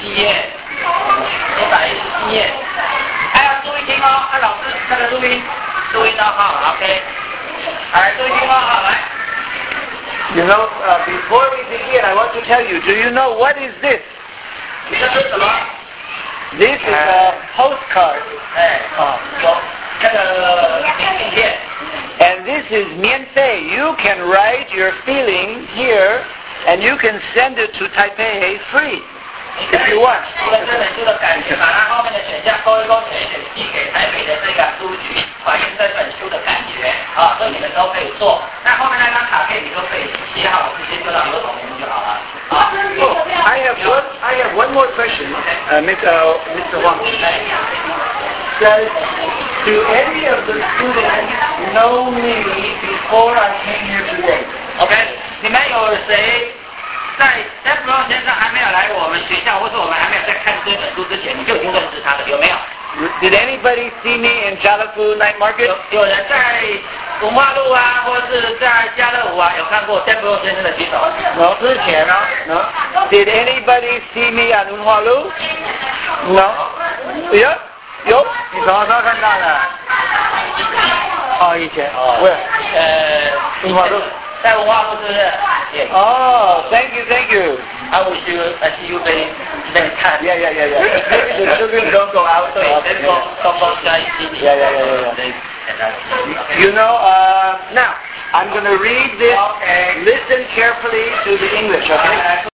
页，117页。还要注意听哦，老师那个录音哦，好 ，OK。来，注意听哦，好，来。 You know, before we begin, I want to tell you, do you know what is this? 这是什么？ This is a postcard. 有那个明信片。 And this is 免费. You can write your feeling here, and you can send it to Taipei free if you want. 除了这本书的感觉，把它后面的选项勾一勾选一选，寄给台北的这个书局，反映这本书的感觉啊，这你们都可以做。那后面那张卡片你都可以写好，直接丢到邮筒里面就好了。 I have one more question, Mr. Wang. Says, do any of the students know me before I came here today? OK， 你们有谁在 Stephen 先生还没有来我们学校，或是我们还没有在看这本书之前，你就已经认识他的，有没有？ Did anybody see me in Jalafu Night Market? 有人在文化路啊，或是在家乐福啊，有看过 Stephen 先生的举手？ No. 之前呢 No. Did anybody see me on Unhualu? No. Yeah. 有。你什么时候看到的？以前。Where? 文化路。 在文化路是不是？ Thank you. I wish you, I see you very kind. Yeah. Maybe the children don't go out. Don't go outside. Yeah. You know, now, I'm going to read this. Listen carefully to the English, okay?